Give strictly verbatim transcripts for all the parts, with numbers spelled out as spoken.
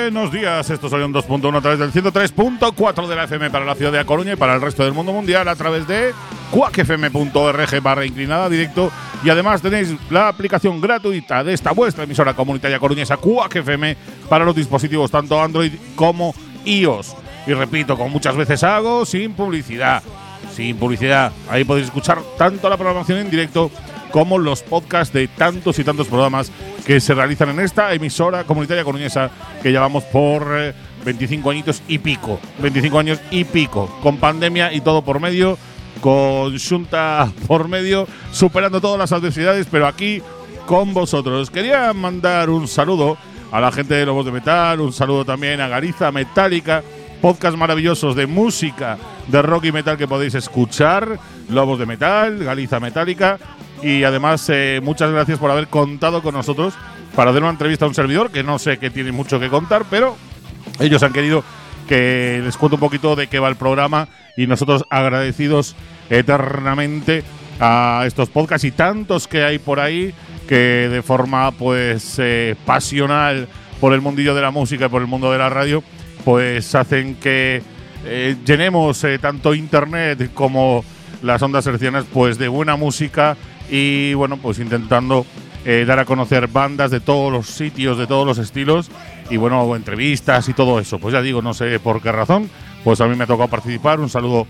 Buenos días, esto es Orión dos punto uno a través del ciento tres punto cuatro de la F M para la ciudad de A Coruña y para el resto del mundo mundial a través de cuacfm.org barra inclinada directo, y además tenéis la aplicación gratuita de esta vuestra emisora comunitaria coruñesa Quack F M para los dispositivos tanto Android como iOS. Y repito, como muchas veces hago, sin publicidad, sin publicidad. Ahí podéis escuchar tanto la programación en directo como los podcasts de tantos y tantos programas que se realizan en esta emisora comunitaria coruñesa que llevamos por eh, veinticinco añitos y pico. veinticinco años y pico, con pandemia y todo por medio, con Xunta por medio, superando todas las adversidades, pero aquí con vosotros. Quería mandar un saludo a la gente de Lobos de Metal, un saludo también a Galiza Metálica, podcast maravillosos de música, de rock y metal que podéis escuchar, Lobos de Metal, Galiza Metálica. Y además, eh, muchas gracias por haber contado con nosotros para hacer una entrevista a un servidor, que no sé que tiene mucho que contar, pero ellos han querido que les cuente un poquito de qué va el programa, y nosotros agradecidos eternamente a estos podcasts y tantos que hay por ahí que de forma pues eh, pasional por el mundillo de la música y por el mundo de la radio, pues hacen que eh, llenemos eh, tanto internet como las ondas hercianas pues de buena música. Y bueno, pues intentando eh, dar a conocer bandas de todos los sitios, de todos los estilos, y bueno, entrevistas y todo eso. Pues ya digo, no sé por qué razón, pues a mí me ha tocado participar. Un saludo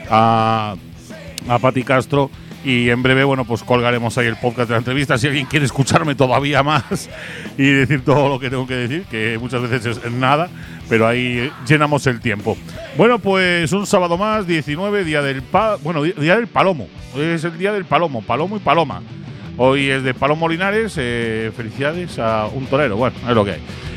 a, a Pati Castro, y en breve, bueno, pues colgaremos ahí el podcast de la entrevista. Si alguien quiere escucharme todavía más y decir todo lo que tengo que decir, que muchas veces es nada, pero ahí llenamos el tiempo. Bueno, pues un sábado más, diecinueve, día del pa bueno, día del Palomo. Hoy es el día del Palomo, Palomo y Paloma. Hoy es de Palomo Linares, eh, felicidades a un torero, bueno, es lo que hay.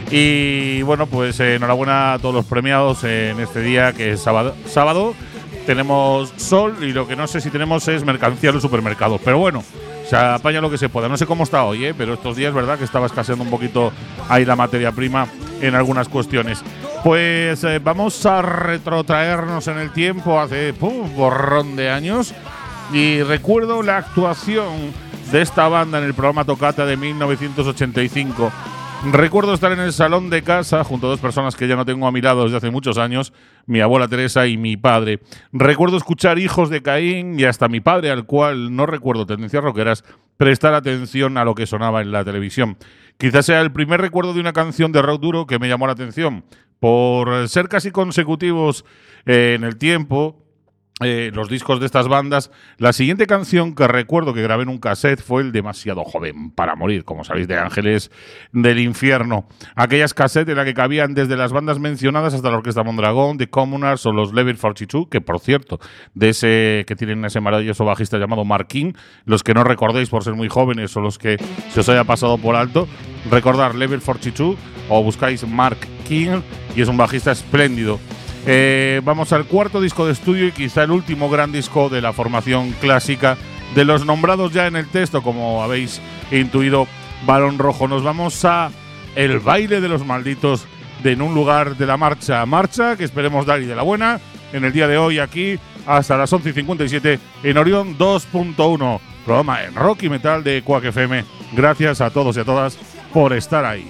Y bueno, pues eh, enhorabuena a todos los premiados en este día que es sábado. sábado. Tenemos sol y lo que no sé si tenemos es mercancía en los supermercados, pero bueno, se apaña lo que se pueda. No sé cómo está hoy, ¿eh? Pero estos días, verdad, que estaba escaseando un poquito ahí la materia prima en algunas cuestiones. Pues eh, vamos a retrotraernos en el tiempo hace un borrón de años, y recuerdo la actuación de esta banda en el programa Tocata de mil novecientos ochenta y cinco. Recuerdo estar en el salón de casa junto a dos personas que ya no tengo a mi lado desde hace muchos años, mi abuela Teresa y mi padre. Recuerdo escuchar Hijos de Caín y hasta mi padre, al cual no recuerdo tendencias rockeras, prestar atención a lo que sonaba en la televisión. Quizás sea el primer recuerdo de una canción de rock duro que me llamó la atención, por ser casi consecutivos eh, en el tiempo. Eh, los discos de estas bandas. La siguiente canción que recuerdo que grabé en un cassette fue el Demasiado Joven para Morir, como sabéis, de Ángeles del Infierno. Aquellas cassettes en las que cabían desde las bandas mencionadas hasta la Orquesta Mondragón, The Communards o los Level cuarenta y dos, que por cierto, de ese que tienen ese maravilloso bajista llamado Mark King, los que no recordéis por ser muy jóvenes o los que se os haya pasado por alto, recordar Level cuarenta y dos o buscáis Mark King y es un bajista espléndido. Eh, vamos al cuarto disco de estudio y quizá el último gran disco de la formación clásica de los nombrados ya en el texto, como habéis intuido, Balón Rojo. Nos vamos a El Baile de los Malditos de En un Lugar de la Marcha. Marcha que esperemos dar y de la buena en el día de hoy aquí hasta las once y cincuenta y siete en Orión dos punto uno, programa en rock y metal de Quack F M. Gracias a todos y a todas por estar ahí.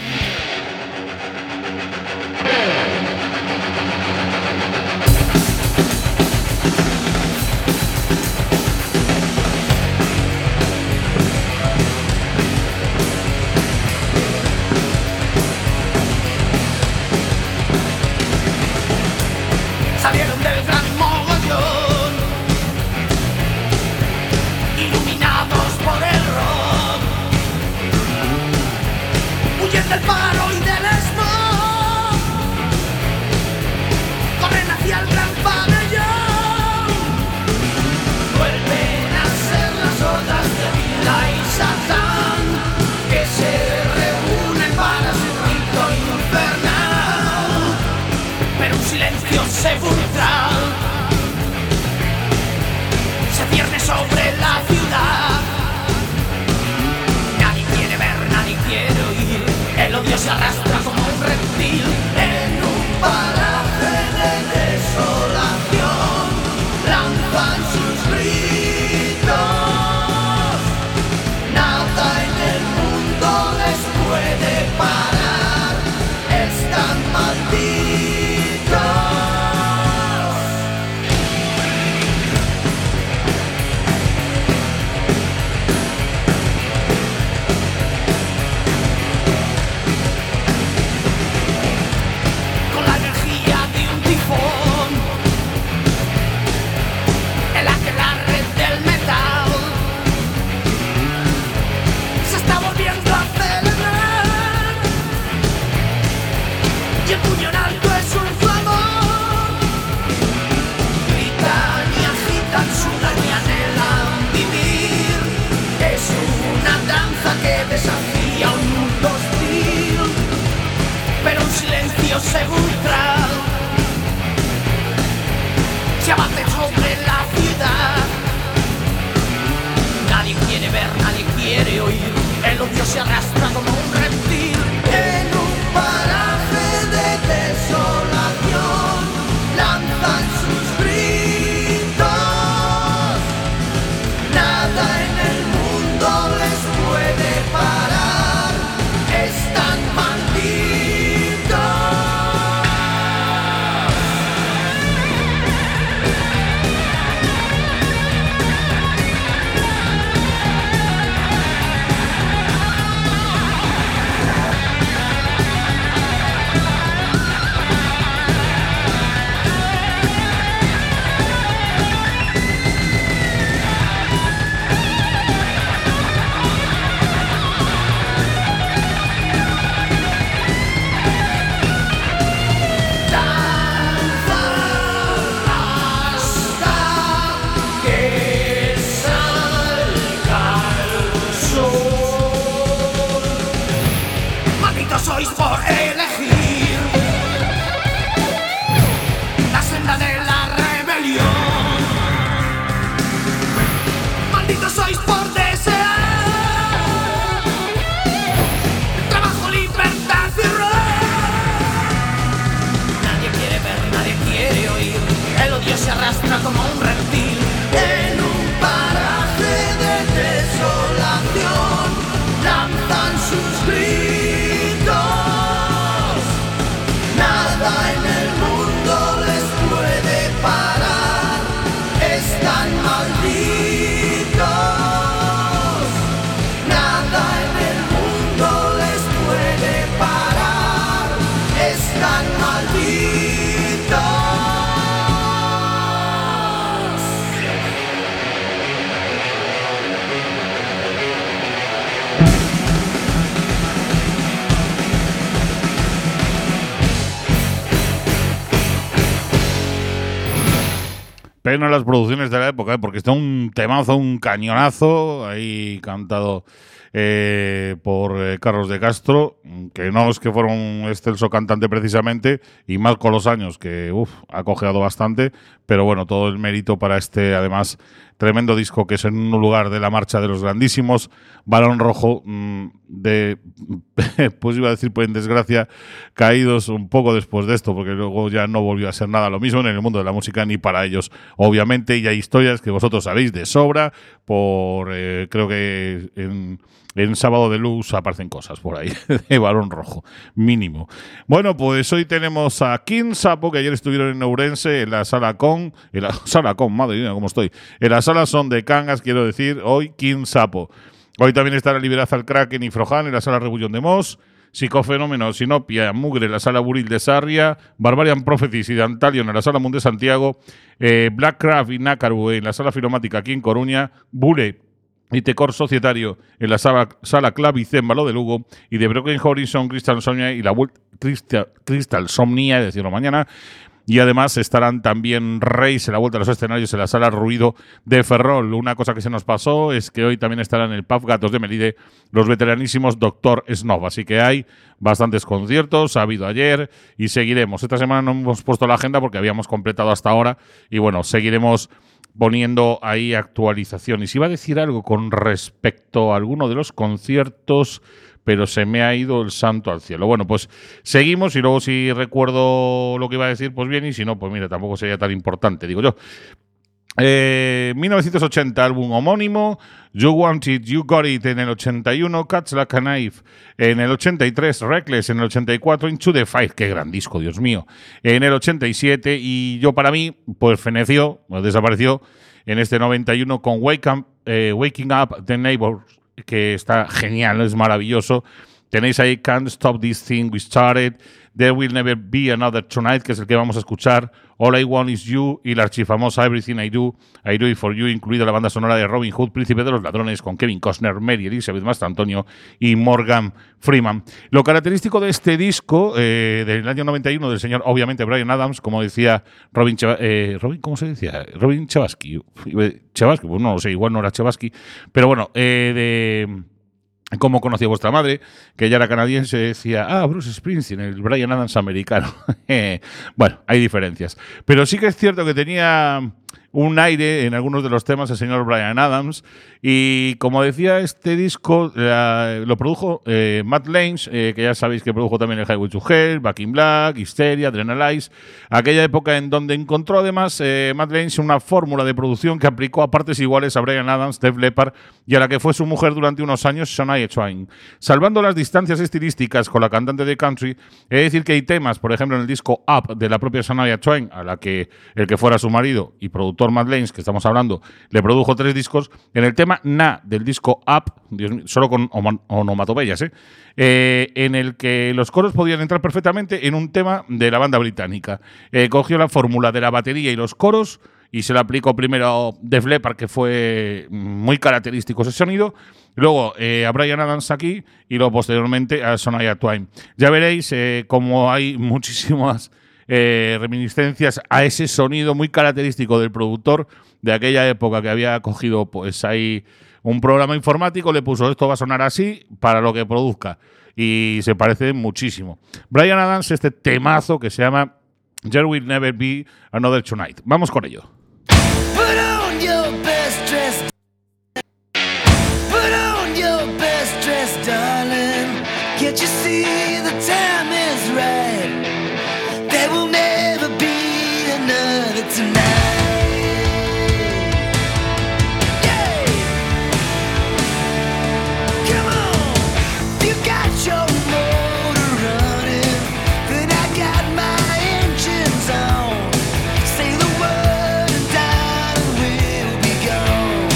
Se arrastra como un reptil en un paraje de desolación. Lanzan sus gritos. Nada en el mundo les puede parar. Esta sepulcral se abate sobre la ciudad. Nadie quiere ver, nadie quiere oír. El odio se arrastra como un reptil en un paraje de desolación. Lanzan sus gritos. Nada en el mundo les puede parar. Están malditos. Sois por elegir la senda de la rebelión. Malditos sois por desear trabajo, libertad y rock. Nadie quiere ver, nadie quiere oír. El odio se arrastra como un reptil en un paraje de desolación. Lanzan sus gritos. Nada en el mundo les puede parar. Están malditos. Nada en el mundo les puede parar. Están malditos. Pena las producciones de la época, ¿eh? Porque está un temazo, un cañonazo, ahí cantado eh, por eh, Carlos de Castro, que no es que fuera un excelso cantante precisamente, y más con los años, que uf, ha cojeado bastante, pero bueno, todo el mérito para este, además, tremendo disco que es en un lugar de la marcha de los grandísimos. Barón Rojo, mmm, de, pues iba a decir, pues en desgracia, caídos un poco después de esto, porque luego ya no volvió a ser nada lo mismo en el mundo de la música ni para ellos, obviamente, y hay historias que vosotros sabéis de sobra, por eh, creo que en, en Sábado de Luz aparecen cosas por ahí, de Barón Rojo, mínimo. Bueno, pues hoy tenemos a King Sapo, que ayer estuvieron en Ourense, en la Sala Con, en la Sala Con, madre mía, cómo estoy, en la Sala Son de Cangas, quiero decir, hoy King Sapo. Hoy también estará Liberaz al Kraken y Frojan en la Sala Rebullón de Mos, Psicofenómeno, Sinopia, Mugre en la Sala Buril de Sarria, Barbarian Prophecies y Dantalion en la Sala Mundo de Santiago, eh, Blackcraft y Nácaru en la Sala Filomática aquí en Coruña, Bule y Tecor Societario en la Sala, sala Clavicémbalo de Lugo, y de Broken Horizon, Crystal Somnia y la Crystal, Crystal Somnia, es decirlo mañana. Y además estarán también Reis en la vuelta a los escenarios en la Sala Ruido de Ferrol. Una cosa que se nos pasó es que hoy también estarán en el Pub Gatos de Melide los veteranísimos Doctor Snob. Así que hay bastantes conciertos, ha habido ayer y seguiremos. Esta semana no hemos puesto la agenda porque habíamos completado hasta ahora y bueno, seguiremos poniendo ahí actualizaciones. Iba a decir algo con respecto a alguno de los conciertos, pero se me ha ido el santo al cielo. Bueno, pues seguimos y luego si recuerdo lo que iba a decir, pues bien, y si no, pues mira, tampoco sería tan importante, digo yo. Eh, mil novecientos ochenta, álbum homónimo, You Want It, You Got It en el ochenta y uno, Cuts Like a Knife en el ochenta y tres, Reckless en el ochenta y cuatro, Into the Fight, qué gran disco, Dios mío, en el ochenta y siete, y yo para mí, pues feneció, pues desapareció en este noventa y uno con Wake Up, eh, Waking Up the Neighbors, que está genial, es maravilloso. Tenéis ahí Can't Stop This Thing We Started, There Will Never Be Another Tonight, que es el que vamos a escuchar, All I Want Is You y la archifamosa Everything I Do, I Do It For You, incluida la banda sonora de Robin Hood, Príncipe de los Ladrones, con Kevin Costner, Mary Elizabeth Mastrantonio y Morgan Freeman. Lo característico de este disco, eh, del año noventa y uno, del señor, obviamente, Bryan Adams, como decía Robin, Cheva, eh, Robin ¿cómo se decía? Robin Chevasky. Chevasky, pues no lo sé, igual no era Chevasky, pero bueno, eh, de... Cómo conocí a vuestra madre, que ella era canadiense, decía, ah, Bruce Springsteen, el Bryan Adams americano. Bueno, hay diferencias. Pero sí que es cierto que tenía un aire en algunos de los temas el señor Bryan Adams, y como decía, este disco eh, lo produjo eh, Matt Lange, eh, que ya sabéis que produjo también el Highway to Hell, Back in Black, Hysteria, Adrenalize, aquella época en donde encontró además eh, Matt Lange una fórmula de producción que aplicó a partes iguales a Bryan Adams, Def Leppard y a la que fue su mujer durante unos años, Shania Twain. Salvando las distancias estilísticas con la cantante de country, he de decir que hay temas, por ejemplo en el disco Up de la propia Shania Twain, a la que el que fuera su marido y productor Matt Lange, que estamos hablando, le produjo tres discos. En el tema Na del disco Up, Dios mío, solo con onomatopeyas, ¿eh? Eh, en el que los coros podían entrar perfectamente en un tema de la banda británica. Eh, cogió la fórmula de la batería y los coros y se la aplicó primero a Def Leppard, que fue muy característico ese sonido, luego eh, a Bryan Adams aquí y luego posteriormente a Shania Twain. Ya veréis eh, cómo hay muchísimas Eh, reminiscencias a ese sonido muy característico del productor de aquella época, que había cogido pues ahí un programa informático, le puso esto va a sonar así para lo que produzca, y se parece muchísimo. Bryan Adams, este temazo que se llama There Will Never Be Another Tonight. Vamos con ello. Put on your best dress. Put on your best dress, darling. Can't you see the time is right? There will never be another tonight. Yeah. Come on, you got your motor running, then I got my engines on. Say the word and darling, we'll be gone.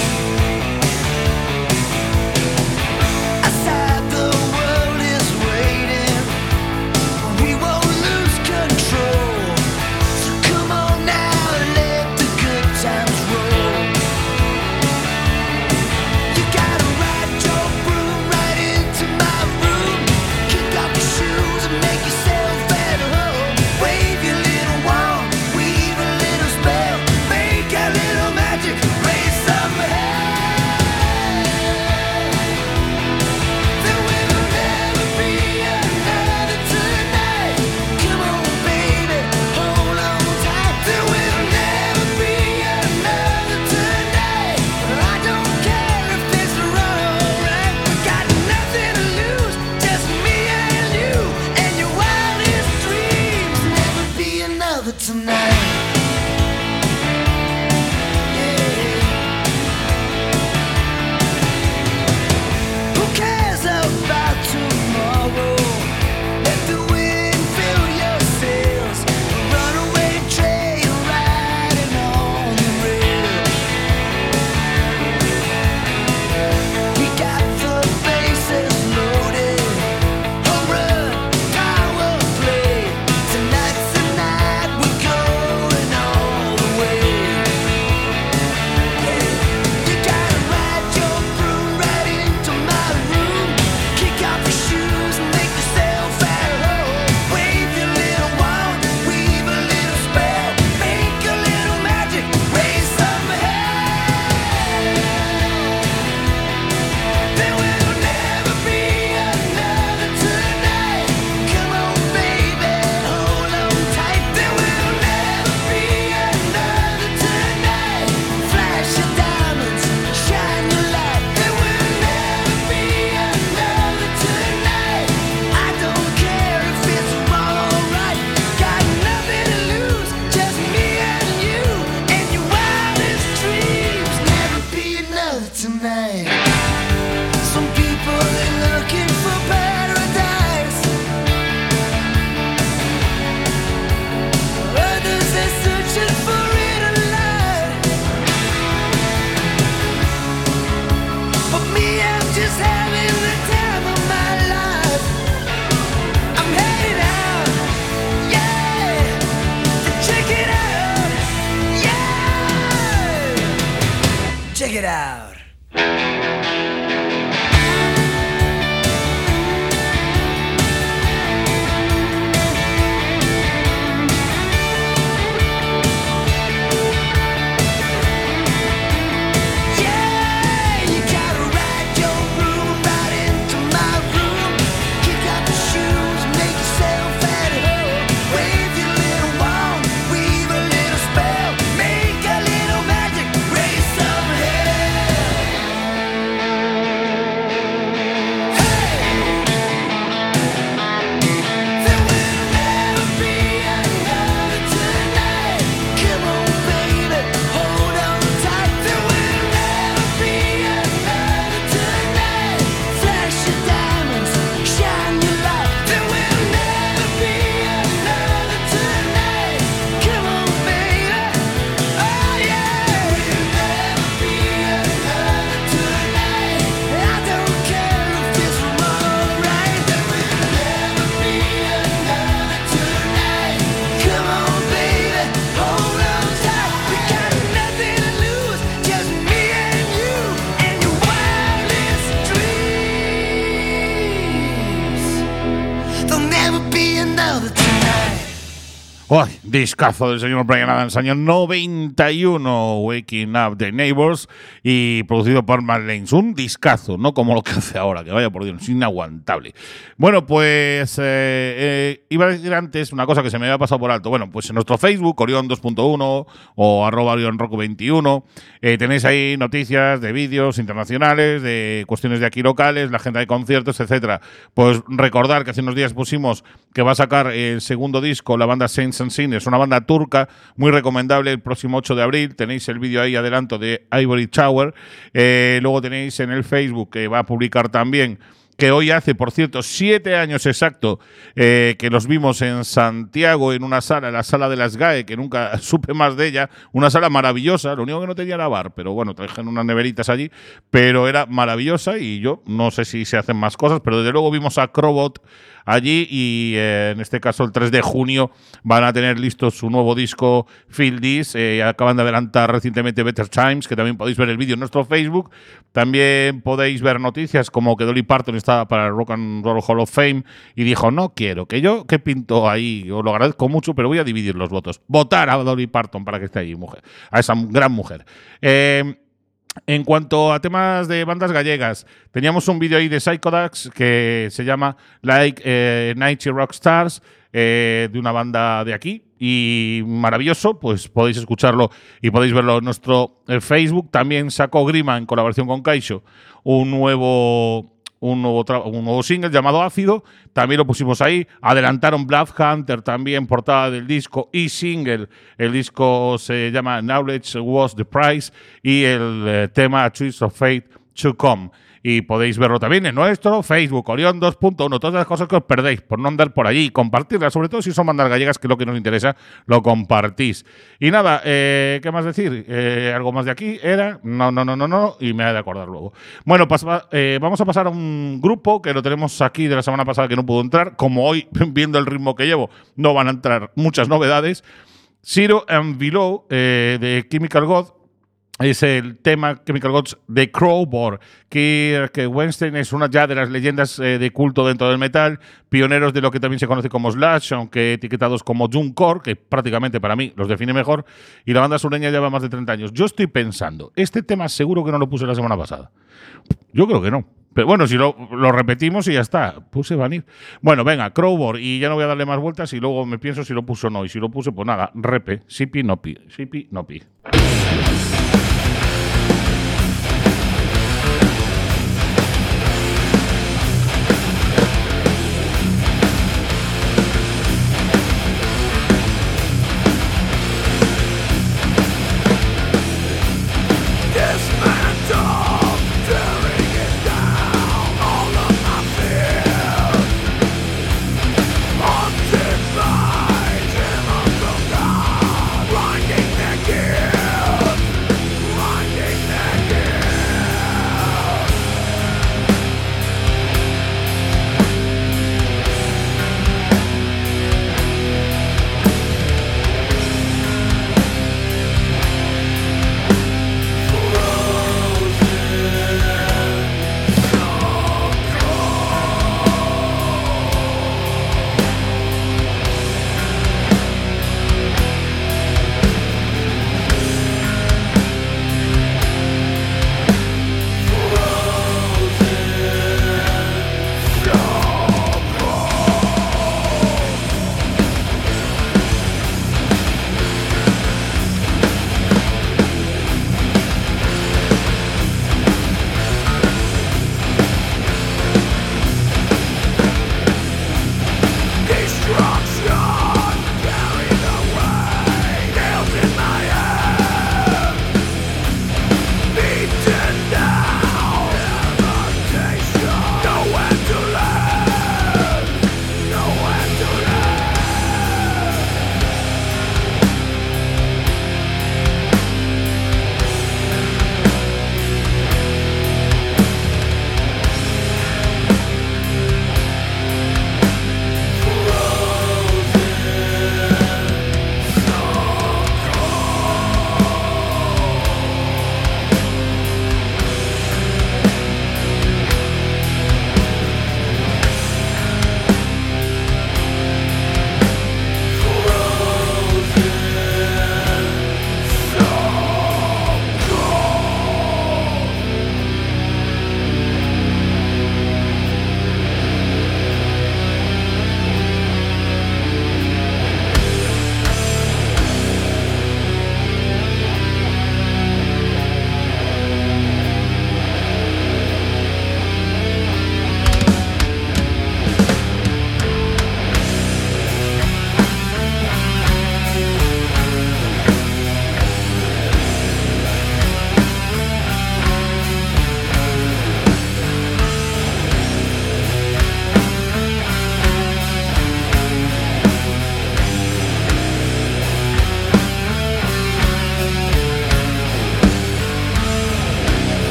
Outside the world is waiting, we won't lose control. So come on now, let the good times roll. You gotta ride your broom right into my room. Kick off your shoes and make yourself at home. Wave your little wand, weave a little spell, make a little magic, raise some hell. There will never be another tonight. Come on, baby, hold on tight. There will never be another tonight. I don't care if it's wrong or right. We got nothing to lose, just me and you and your wildest dreams. Never be another tonight. Yeah. Who cares about tomorrow? Let the wind fill your sails. Runaway train riding on the rail. We got the bases loaded. Home run, power play. Tonight's the night we're going all the way. You gotta ride your broom right into my room. Kick off your shoes and make yourself at home. Wave your little wand, weave a little spell, make a little magic, raise some hell. There will never be another tonight. Come on, baby, hold on tight. There will never be another tonight. Flash your diamonds, shine your light. There will never be another tonight. I don't care if it's wrong or right. Got nothing to lose, just me and you and your wildest dreams. Never be another tonight. Some people are looking for paradise. Others are searching for inner light. But me, I'm just having the time of my life. I'm headed out, yeah, to check it out, yeah. Check it out. Yeah, you gotta ride your broom right into Uy, discazo del señor Bryan Adams, año noventa y uno, Waking Up the Neighbors, y producido por Matt Lanes. Un discazo, no como lo que hace ahora, que vaya por Dios, es inaguantable. Bueno, pues eh, eh, iba a decir antes una cosa que se me había pasado por alto. Bueno, pues en nuestro Facebook, Orión dos punto uno o arroba Orión Roku veintiuno, eh, tenéis ahí noticias de vídeos internacionales, de cuestiones de aquí locales, la agenda de conciertos, etcétera. Pues recordar que hace unos días pusimos que va a sacar el segundo disco, la banda Saints and Sinners, una banda turca muy recomendable, el próximo ocho de abril. Tenéis el vídeo ahí adelanto de Ivory Tower. Eh, luego tenéis en el Facebook que va a publicar también, que hoy hace, por cierto, siete años exacto eh, que los vimos en Santiago en una sala, la sala de las G A E, que nunca supe más de ella, una sala maravillosa, lo único que no tenía era bar, pero bueno, trajeron unas neveritas allí, pero era maravillosa y yo no sé si se hacen más cosas, pero desde luego vimos a Crobot allí y eh, en este caso el tres de junio van a tener listo su nuevo disco Feel This. Eh, acaban de adelantar recientemente Better Times, que también podéis ver el vídeo en nuestro Facebook. También podéis ver noticias como que Dolly Parton está para el Rock and Roll Hall of Fame y dijo, no quiero, que yo que pinto ahí, os lo agradezco mucho, pero voy a dividir los votos. Votar a Dolly Parton para que esté ahí, mujer, a esa gran mujer. Eh, En cuanto a temas de bandas gallegas, teníamos un vídeo ahí de Psychodax que se llama Like eh, ninety Rockstars, eh, de una banda de aquí, y maravilloso, pues podéis escucharlo y podéis verlo en nuestro eh, Facebook. También sacó Grima, en colaboración con Kaisho, un nuevo... Un nuevo, un nuevo single llamado Ácido, también lo pusimos ahí. Adelantaron Blood Hunter, también portada del disco y single. El disco se llama Knowledge Was the Price y el eh, tema A Twist of Fate to Come. Y podéis verlo también en nuestro Facebook, Orión dos punto uno. Todas las cosas que os perdéis por no andar por allí y compartirlas, sobre todo si son bandas gallegas, que es lo que nos interesa, lo compartís. Y nada, eh, ¿qué más decir? Eh, ¿Algo más de aquí? Era, no, no, no, no, no, y me he de acordar luego. Bueno, pues, eh, vamos a pasar a un grupo que lo tenemos aquí de la semana pasada que no pudo entrar. Como hoy, viendo el ritmo que llevo, no van a entrar muchas novedades. Zero and Below, eh, de Chemical God. Es el tema Chemical Gods de Crowbar, que, que Weinstein es una ya de las leyendas eh, de culto dentro del metal, pioneros de lo que también se conoce como Slash, aunque etiquetados como Doomcore, que prácticamente para mí los define mejor, y la banda sureña lleva más de treinta años. Yo estoy pensando, este tema seguro que no lo puse la semana pasada. Yo creo que no. Pero bueno, si lo, lo repetimos y ya está. Puse Vanir. Bueno, venga, Crowbar, y ya no voy a darle más vueltas y luego me pienso si lo puso o no. Y si lo puse, pues nada, repe, sipi, nopi, sipi, nopi. Yeah.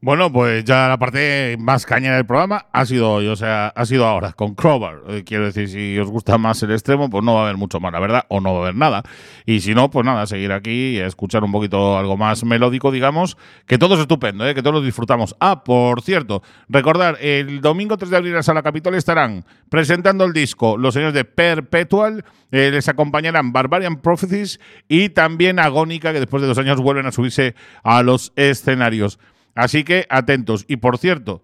Bueno, pues ya la parte más cañera del programa ha sido hoy, o sea, ha sido ahora, con Crowbar. Eh, quiero decir, si os gusta más el extremo, pues no va a haber mucho más, la verdad, o no va a haber nada. Y si no, pues nada, seguir aquí y escuchar un poquito algo más melódico, digamos, que todo es estupendo, ¿eh? Que todos lo disfrutamos. Ah, por cierto, recordar, el domingo tres de abril en la Sala Capitol estarán presentando el disco los señores de Perpetual, eh, les acompañarán Barbarian Prophecies y también Agónica, que después de dos años vuelven a subirse a los escenarios. Así que atentos. Y por cierto,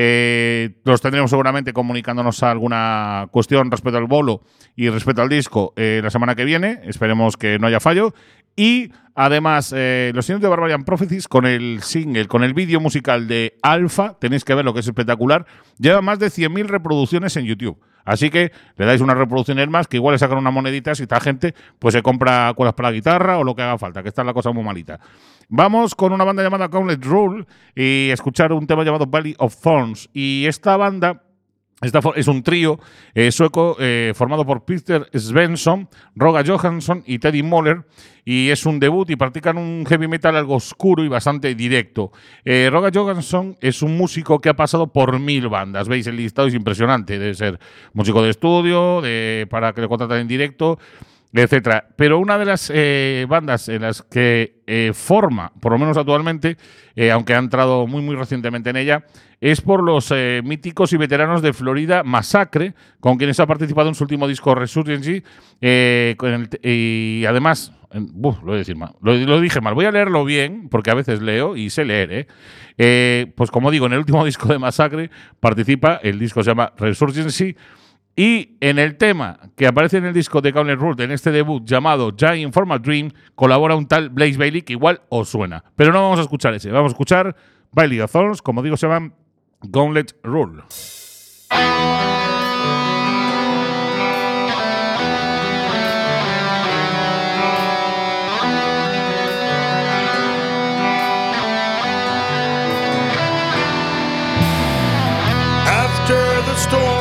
eh, los tendremos seguramente comunicándonos alguna cuestión respecto al bolo y respecto al disco eh, la semana que viene. Esperemos que no haya fallo. Y además, eh, los señores de Barbarian Prophecies con el single, con el vídeo musical de Alpha, tenéis que ver lo que es espectacular, lleva más de cien mil reproducciones en YouTube. Así que le dais unas reproducciones más, que igual le sacan una monedita si esta gente pues se compra cuerdas para la guitarra o lo que haga falta, que está la cosa muy malita. Vamos con una banda llamada Gauntlet Rule y escuchar un tema llamado Valley of Thorns. Y esta banda esta es un trío eh, sueco eh, formado por Peter Svensson, Roga Johansson y Teddy Moller, y es un debut y practican un heavy metal algo oscuro y bastante directo. Eh, Roga Johansson es un músico que ha pasado por mil bandas, veis, el listado es impresionante, debe ser músico de estudio, de, para que le contraten en directo, etcétera. Pero una de las eh, bandas en las que eh, forma, por lo menos actualmente, eh, aunque ha entrado muy muy recientemente en ella, es por los eh, míticos y veteranos de Florida Massacre, con quienes ha participado en su último disco Resurgency, eh, con el, y además, en, uf, lo, voy a decir mal, lo, lo dije mal, voy a leerlo bien, porque a veces leo y sé leer, ¿eh? Eh, pues como digo, en el último disco de Massacre participa, el disco se llama Resurgency. Y en el tema que aparece en el disco de Gauntlet Rule, en este debut llamado Dying for My Dream, colabora un tal Blaze Bayley que igual os suena. Pero no vamos a escuchar ese, vamos a escuchar Valley of Thorns, como digo, se llaman Gauntlet Rule. After the storm,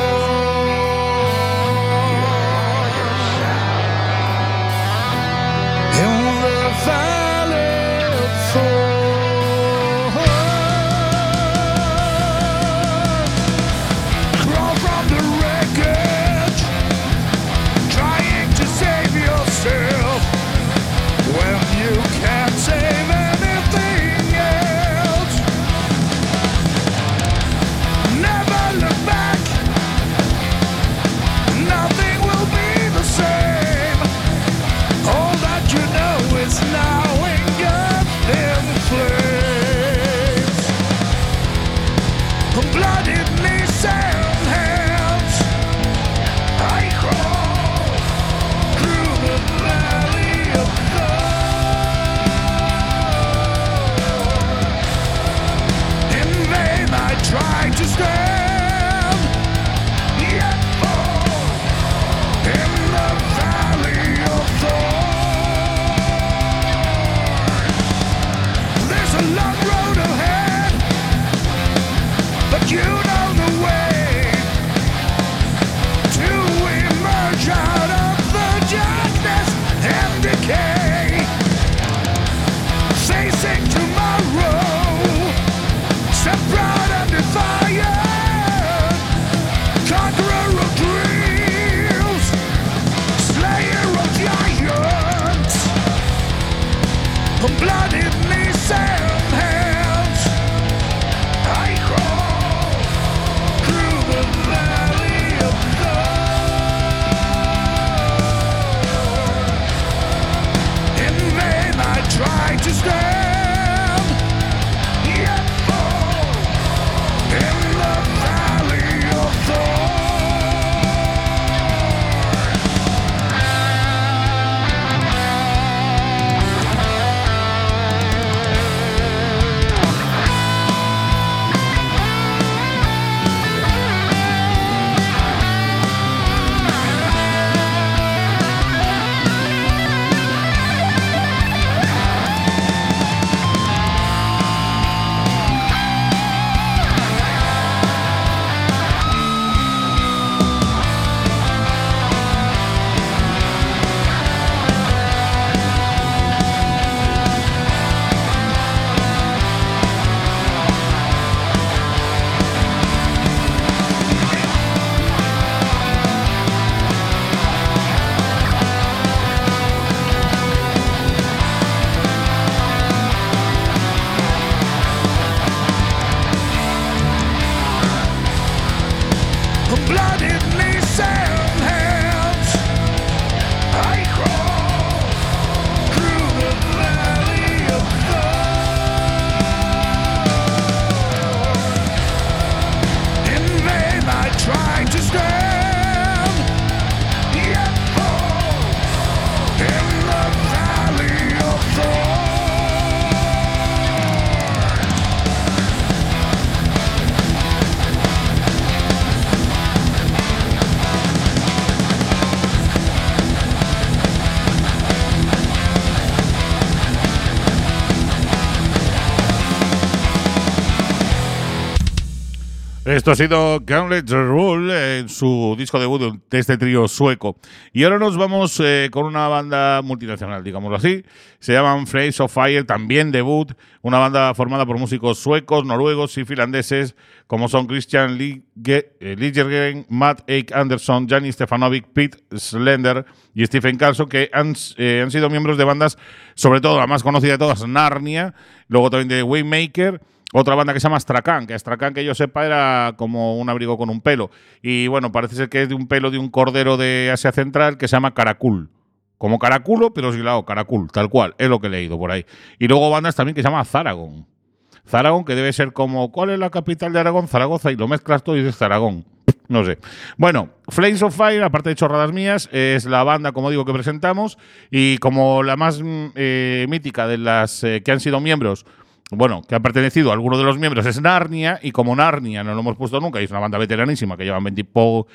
Esto ha sido Countless Rule en su disco debut de este trío sueco. Y ahora nos vamos eh, con una banda multinacional, digámoslo así. Se llaman Flames of Fire, también debut. Una banda formada por músicos suecos, noruegos y finlandeses, como son Christian Liljegren, Matt Eik Anderson, Jani Stefanovic, Pete Slender y Stephen Carlson, que han, eh, han sido miembros de bandas, sobre todo la más conocida de todas, Narnia, luego también de Waymaker. Otra banda que se llama Astrakhan, que Astrakhan, que yo sepa, era como un abrigo con un pelo. Y bueno, parece ser que es de un pelo de un cordero de Asia Central que se llama Karakul. Como Caraculo, pero sí, claro, Karakul, tal cual, es lo que he leído por ahí. Y luego bandas también que se llama Zaragon. Zaragon, que debe ser como, ¿cuál es la capital de Aragón? Zaragoza, y lo mezclas todo y dices Zaragón. No sé. Bueno, Flames of Fire, aparte de chorradas mías, es la banda, como digo, que presentamos. Y como la más eh, mítica de las eh, que han sido miembros, bueno, que han pertenecido a alguno de los miembros, es Narnia, y como Narnia no lo hemos puesto nunca, y es una banda veteranísima que llevan veinte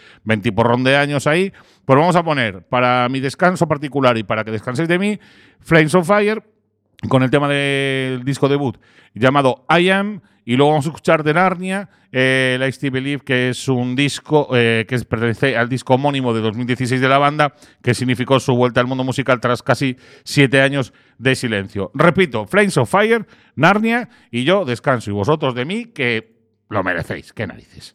porrón de años ahí, pues vamos a poner, para mi descanso particular y para que descanséis de mí, Flames of Fire, con el tema del disco debut llamado I Am, y luego vamos a escuchar de Narnia, eh, I Still Believe, que es un disco eh, que pertenece al disco homónimo de dos mil dieciséis de la banda, que significó su vuelta al mundo musical tras casi siete años de silencio. Repito, Flames of Fire, Narnia, y yo descanso, y vosotros de mí, que lo merecéis. ¡Qué narices!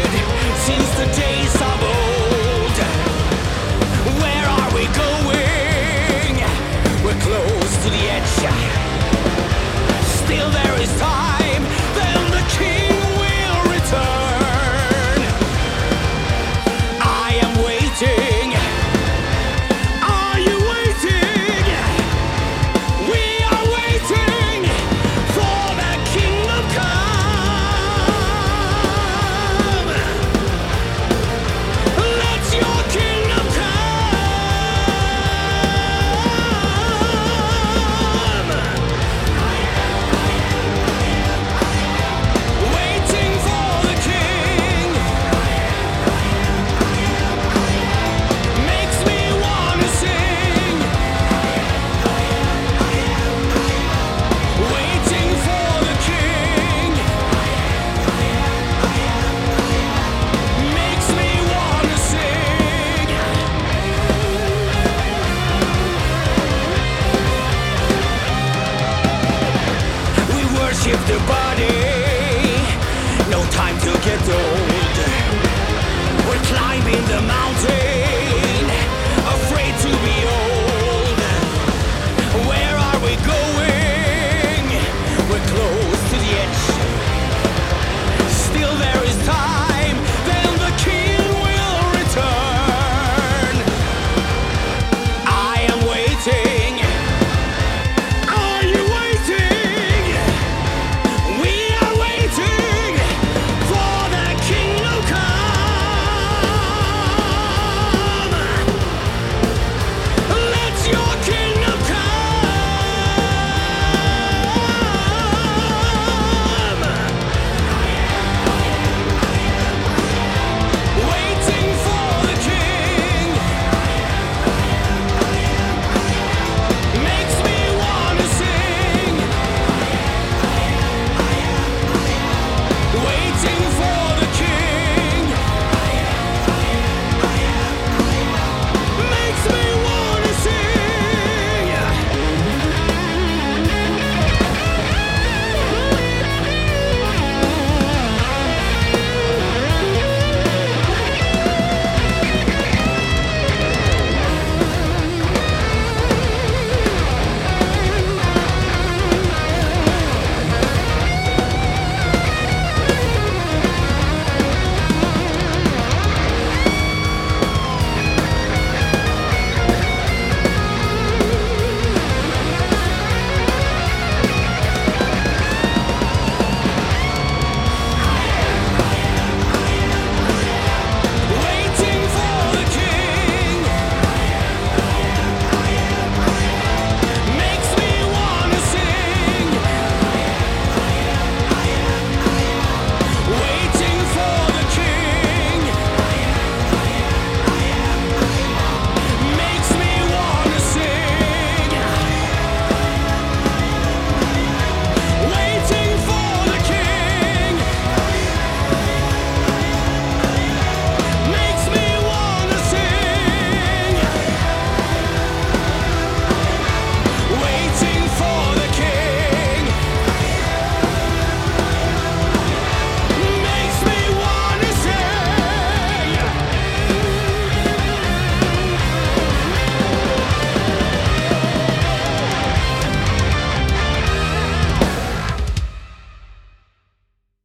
Since the days of old, where are we going?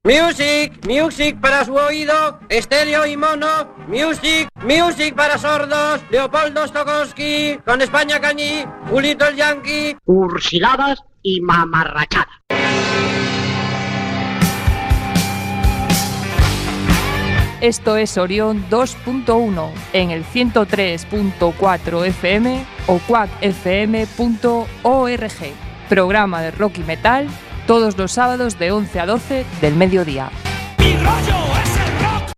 Music, music para su oído, estéreo y mono, music, music para sordos, Leopoldo Stokowski, con España Cañí, Julito el Yankee, cursiladas y mamarrachadas. Esto es Orión dos punto uno en el ciento tres punto cuatro F M o cuac f m punto org. Programa de rock y metal todos los sábados de once a doce del mediodía. Mi rollo es el rock.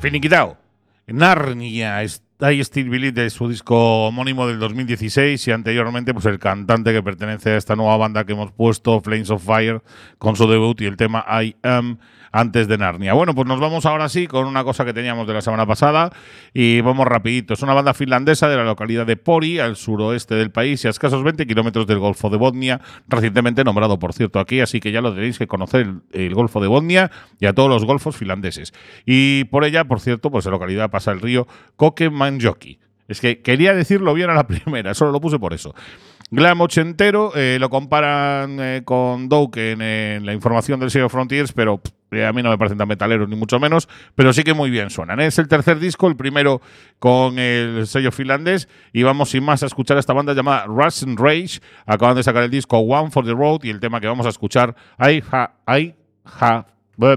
Finiquitao. Narnia, I Still Believe, de su disco homónimo del dos mil dieciséis, y anteriormente pues el cantante que pertenece a esta nueva banda que hemos puesto, Flames of Fire, con su debut y el tema I Am, antes de Narnia. Bueno, pues nos vamos ahora sí con una cosa que teníamos de la semana pasada y vamos rapidito. Es una banda finlandesa de la localidad de Pori, al suroeste del país y a escasos veinte kilómetros del Golfo de Botnia, recientemente nombrado, por cierto, aquí, así que ya lo tenéis que conocer, el, el Golfo de Botnia y a todos los golfos finlandeses. Y por ella, por cierto, pues en la localidad pasa el río Kokemäenjoki. Es que quería decirlo bien a la primera, solo lo puse por eso. Glam ochentero, eh, lo comparan eh, con Doke en, en la información del sello Frontiers, pero pff, a mí no me parecen tan metaleros ni mucho menos, pero sí que muy bien suenan. Es el tercer disco, el primero con el sello finlandés, y vamos sin más a escuchar a esta banda llamada Russian Rage. Acaban de sacar el disco One for the Road y el tema que vamos a escuchar, I Ha, I Ha.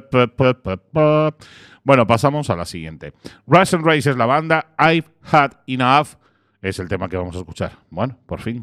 Bueno, pasamos a la siguiente. Russian Rage es la banda, I've Had Enough es el tema que vamos a escuchar. Bueno, por fin.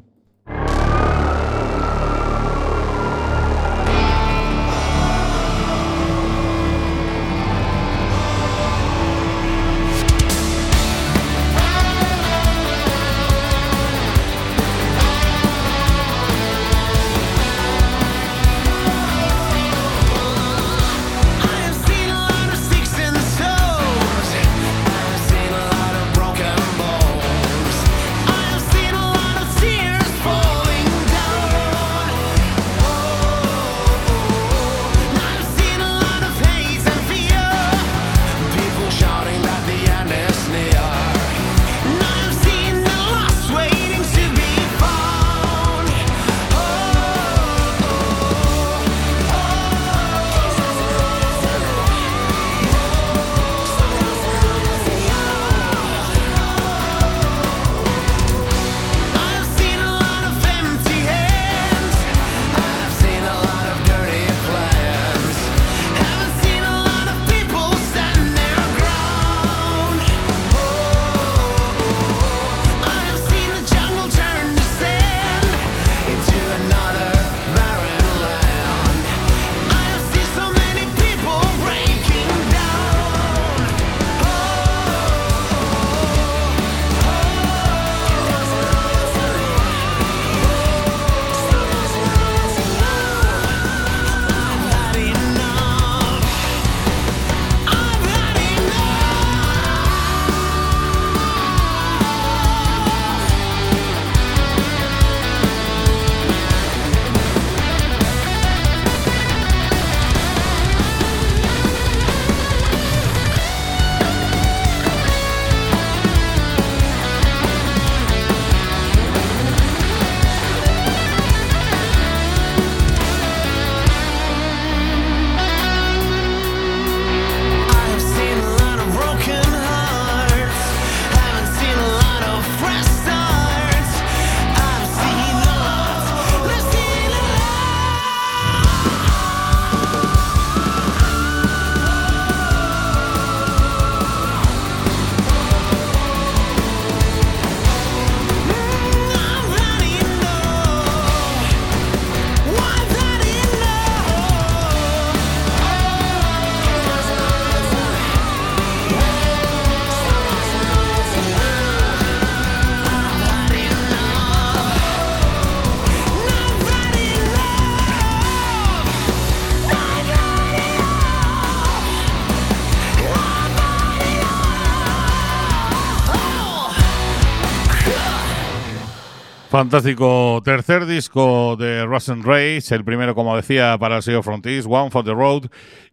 Fantástico tercer disco de Russian Rage, el primero, como decía, para el sello Frontiers, One for the Road.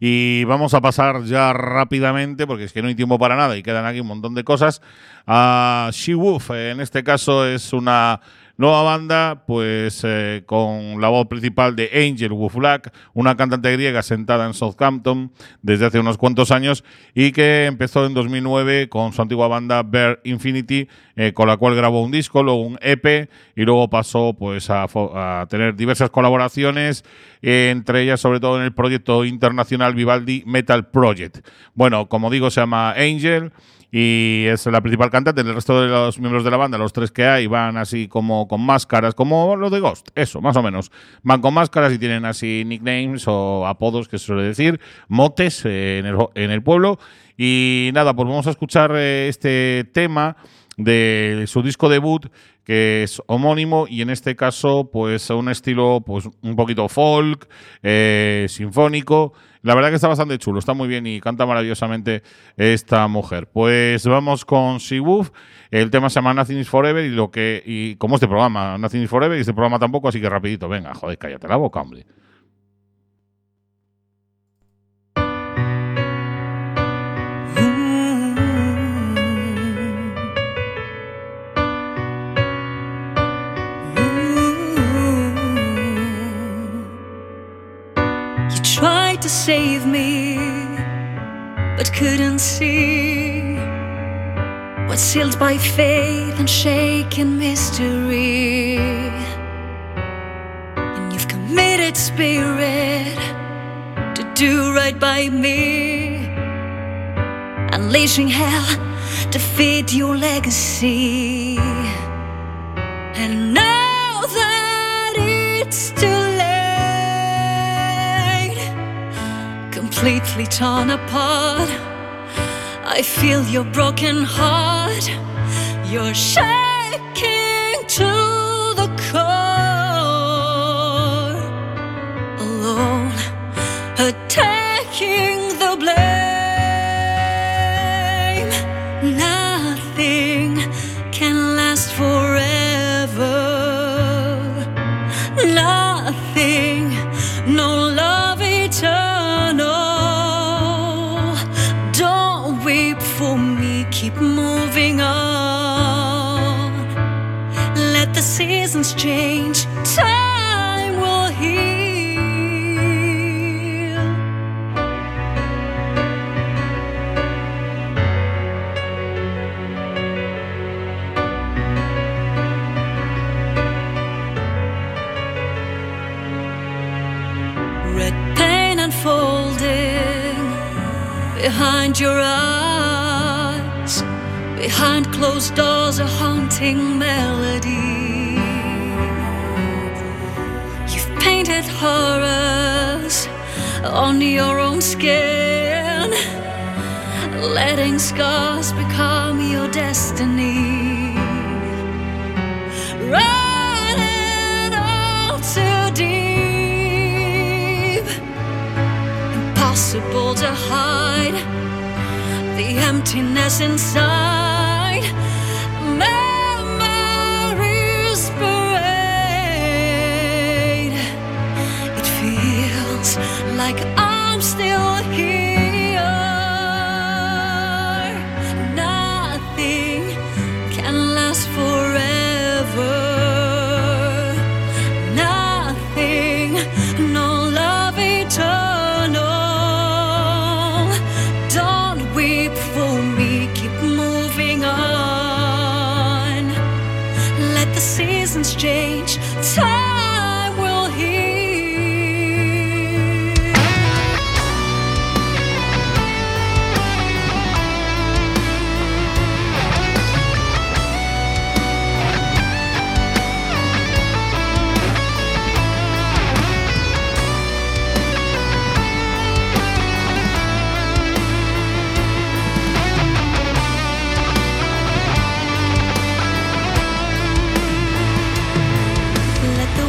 Y vamos a pasar ya rápidamente, porque es que no hay tiempo para nada y quedan aquí un montón de cosas, a She Wolf. En este caso es una nueva banda, pues eh, con la voz principal de Angel Wolf Black, una cantante griega sentada en Southampton desde hace unos cuantos años y que empezó en dos mil nueve con su antigua banda Bear Infinity, eh, con la cual grabó un disco, luego un E P y luego pasó pues a, a tener diversas colaboraciones, eh, entre ellas sobre todo en el proyecto internacional Vivaldi Metal Project. Bueno, como digo, se llama Angel y es la principal cantante. El resto de los miembros de la banda, los tres que hay, van así como con máscaras, como los de Ghost, eso, más o menos. Van con máscaras y tienen así nicknames o apodos, que se suele decir, motes eh, en, el, en el pueblo. Y nada, pues vamos a escuchar eh, este tema de su disco debut, que es homónimo, y en este caso pues un estilo pues un poquito folk, eh, sinfónico. La verdad que está bastante chulo, está muy bien y canta maravillosamente esta mujer. Pues vamos con Seawolf. El tema se llama Nothing is Forever, y lo que y como este programa Nothing is Forever, y este programa tampoco, así que rapidito, venga, joder, cállate la boca, hombre. To save me, but couldn't see what's sealed by faith and shaken mystery. And you've committed spirit to do right by me, unleashing hell to feed your legacy. And now that it's too completely torn apart, I feel your broken heart. You're shaking to the core, alone, attacking the blame. Nothing can last forever. Nothing, no love eternal. For me, keep moving on. Let the seasons change, time will heal. Red pain unfolding behind your eyes, behind closed doors, a haunting melody. You've painted horrors on your own skin, letting scars become your destiny. Running all too deep, impossible to hide the emptiness inside. Memories parade. It feels like I'm still here. Nothing can last forever. Nothing, no love eternal. Don't weep for me, keep moving on. Let the seasons change, time will heal. Let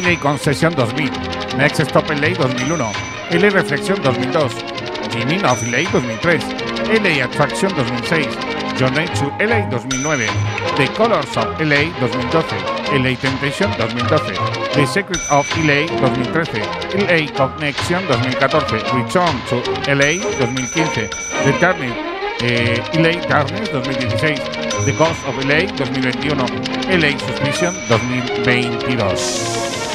L A Concession dos mil, Next Stop L A dos mil uno, L A Reflexión dos mil dos, Jimin of L A dos mil tres, L A Attraction dos mil seis, Journey to L A dos mil nueve, The Colors of L A dos mil doce, L A Temptation dos mil doce, The Secret of L A dos mil trece, L A Connection dos mil catorce, Return to L A dos mil quince, The Turning eh, L A Darkness dos mil dieciséis, The Ghost of L A dos mil veintiuno, L A Suspicion dos mil veintidós.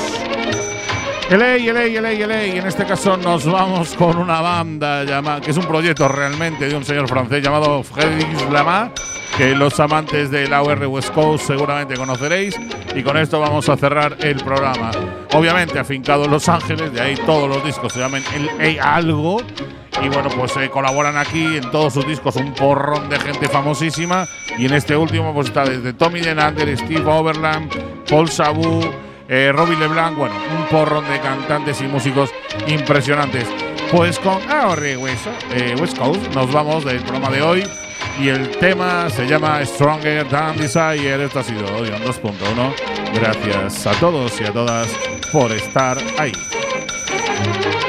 L A, L A, L A, L A, y en este caso nos vamos con una banda llamada, que es un proyecto realmente de un señor francés llamado Frédéric Lama, que los amantes de la U R West Coast seguramente conoceréis, y con esto vamos a cerrar el programa. Obviamente afincado en Los Ángeles, de ahí todos los discos se llaman L A algo, y bueno, pues eh, colaboran aquí en todos sus discos un porrón de gente famosísima, y en este último pues está desde Tommy Denander, Steve Overland, Paul Sabu, eh, Robbie LeBlanc, bueno, un porrón de cantantes y músicos impresionantes. Pues con A R West, eh, West Coast nos vamos del programa de hoy, y el tema se llama Stronger Than Desire. Esto ha sido Orion dos punto uno. Gracias a todos y a todas por estar ahí.